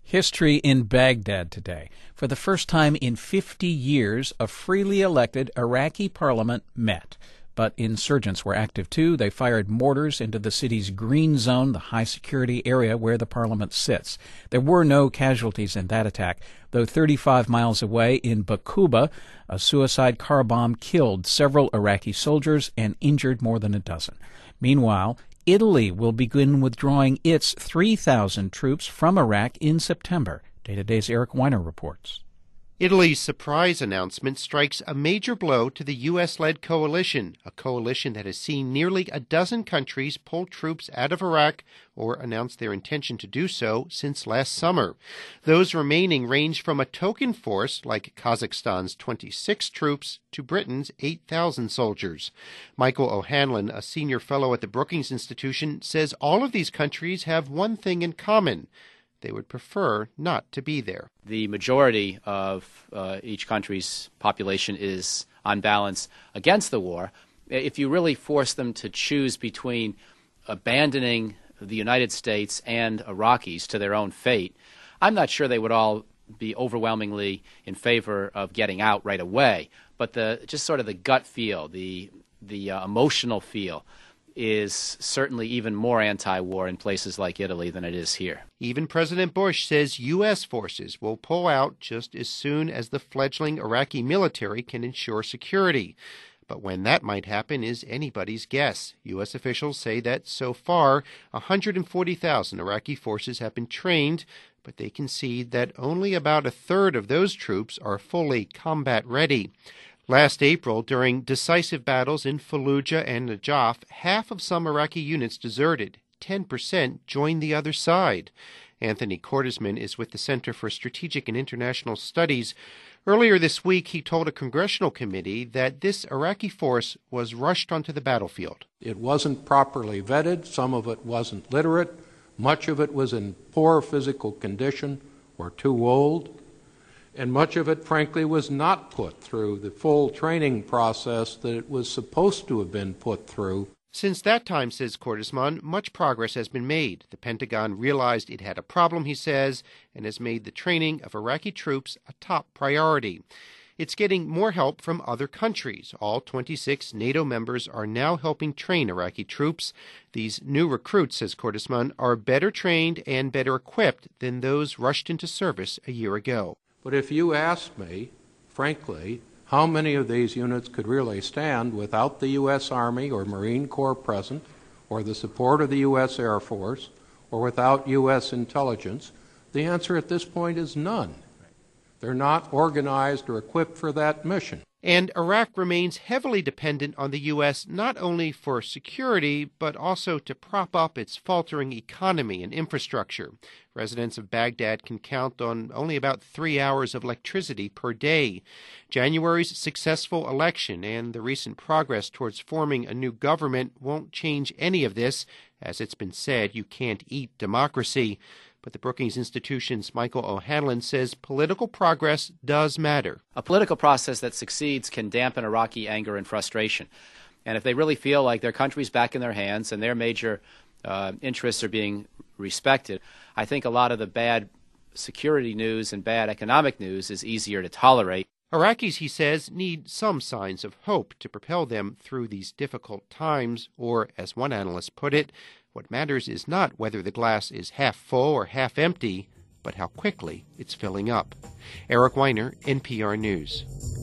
History in Baghdad today. For the first time in 50 years, a freely elected Iraqi parliament met. But insurgents were active too. They fired mortars into the city's green zone, the high-security area where the parliament sits. There were no casualties in that attack, though 35 miles away in Baquba, a suicide car bomb killed several Iraqi soldiers and injured more than a dozen. Meanwhile, Italy will begin withdrawing its 3,000 troops from Iraq in September. Day to Day's Eric Weiner reports. Italy's surprise announcement strikes a major blow to the U.S.-led coalition, a coalition that has seen nearly a dozen countries pull troops out of Iraq or announce their intention to do so since last summer. Those remaining range from a token force like Kazakhstan's 26 troops to Britain's 8,000 soldiers. Michael O'Hanlon, a senior fellow at the Brookings Institution, says all of these countries have one thing in common. They would prefer not to be there. The majority of each country's population is, on balance, against the war. If you really force them to choose between abandoning the United States and Iraqis to their own fate, I'm not sure they would all be overwhelmingly in favor of getting out right away. But just sort of the gut feel, the emotional feel, is certainly even more anti-war in places like Italy than it is here. Even President Bush says U.S. forces will pull out just as soon as the fledgling Iraqi military can ensure security. But when that might happen is anybody's guess. U.S. officials say that so far 140,000 Iraqi forces have been trained, but they concede that only about a third of those troops are fully combat ready. Last April, during decisive battles in Fallujah and Najaf, half of some Iraqi units deserted. 10% joined the other side. Anthony Cordesman is with the Center for Strategic and International Studies. Earlier this week, he told a congressional committee that this Iraqi force was rushed onto the battlefield. It wasn't properly vetted. Some of it wasn't literate. Much of it was in poor physical condition or too old. And much of it, frankly, was not put through the full training process that it was supposed to have been put through. Since that time, says Cordesman, much progress has been made. The Pentagon realized it had a problem, he says, and has made the training of Iraqi troops a top priority. It's getting more help from other countries. All 26 NATO members are now helping train Iraqi troops. These new recruits, says Cordesman, are better trained and better equipped than those rushed into service a year ago. But if you ask me, frankly, how many of these units could really stand without the U.S. Army or Marine Corps present, or the support of the U.S. Air Force, or without U.S. intelligence, the answer at this point is none. They're not organized or equipped for that mission. And Iraq remains heavily dependent on the U.S. not only for security, but also to prop up its faltering economy and infrastructure. Residents of Baghdad can count on only about 3 hours of electricity per day. January's successful election and the recent progress towards forming a new government won't change any of this. As it's been said, you can't eat democracy. But the Brookings Institution's Michael O'Hanlon says political progress does matter. A political process that succeeds can dampen Iraqi anger and frustration. And if they really feel like their country's back in their hands and their major interests are being respected, I think a lot of the bad security news and bad economic news is easier to tolerate. Iraqis, he says, need some signs of hope to propel them through these difficult times, or, as one analyst put it, what matters is not whether the glass is half full or half empty, but how quickly it's filling up. Eric Weiner, NPR News.